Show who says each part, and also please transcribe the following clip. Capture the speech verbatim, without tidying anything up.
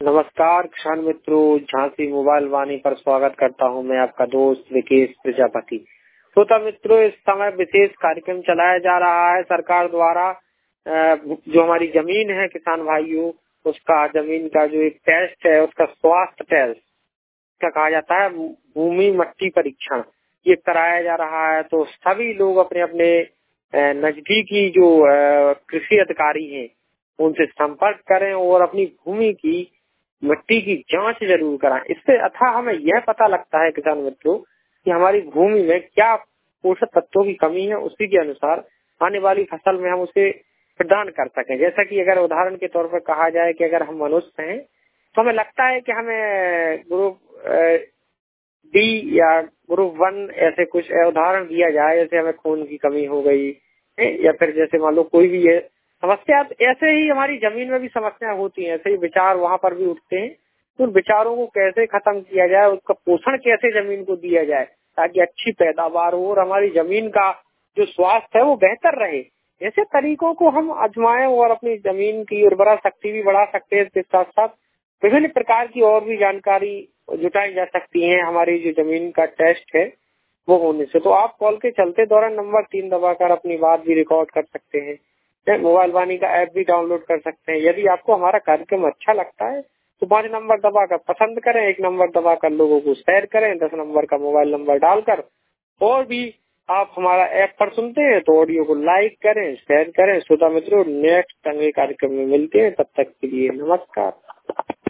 Speaker 1: नमस्कार किसान मित्रों, झांसी मोबाइल वाणी पर स्वागत करता हूं मैं आपका दोस्त विकेश प्रजापति। श्रोता मित्रों, इस समय विशेष कार्यक्रम चलाया जा रहा है सरकार द्वारा। जो हमारी जमीन है किसान भाइयों, उसका जमीन का जो एक टेस्ट है, उसका स्वास्थ्य टेस्ट क्या कहा जाता है, भूमि मट्टी परीक्षण, ये कराया जा रहा है। तो सभी लोग अपने अपने नजदीकी जो कृषि अधिकारी हैं उनसे संपर्क करें और अपनी भूमि की मिट्टी की जांच जरूर कराएं। इससे अथा हमें यह पता लगता है किसान मित्रों कि हमारी भूमि में क्या पोषक तत्वों की कमी है, उसी के अनुसार आने वाली फसल में हम उसे प्रदान कर सकें। जैसा कि अगर उदाहरण के तौर पर कहा जाए कि अगर हम मनुष्य हैं तो हमें लगता है कि हमें ग्रुप डी या ग्रुप वन ऐसे कुछ उदाहरण दिया जाए, जैसे हमें खून की कमी हो गई या फिर जैसे मान लो कोई भी है समस्या, ऐसे ही हमारी जमीन में भी समस्या होती है, ऐसे ही विचार वहाँ पर भी उठते हैं। तो उन विचारों को कैसे खत्म किया जाए, उसका पोषण कैसे जमीन को दिया जाए ताकि अच्छी पैदावार हो और हमारी जमीन का जो स्वास्थ्य है वो बेहतर रहे। ऐसे तरीकों को हम आजमाएं और अपनी जमीन की उर्वरा शक्ति भी बढ़ा सकते हैं। इसके साथ साथ विभिन्न प्रकार की और भी जानकारी जुटाई जा सकती है हमारी जो जमीन का टेस्ट है वो होने से। तो आप कॉल के चलते दौरान नंबर तीन दबाकर अपनी बात भी रिकॉर्ड कर सकते हैं। मोबाइल वाणी का ऐप भी डाउनलोड कर सकते हैं। यदि आपको हमारा कार्यक्रम अच्छा लगता है तो पांच नंबर दबाकर पसंद करें, एक नंबर दबाकर लोगों को शेयर करें, दस नंबर का मोबाइल नंबर डालकर। और भी आप हमारा ऐप पर सुनते हैं तो ऑडियो को लाइक करें, शेयर करें। श्रोता मित्रों, नेक्स्ट अगले कार्यक्रम में मिलते हैं, तब तक के लिए नमस्कार।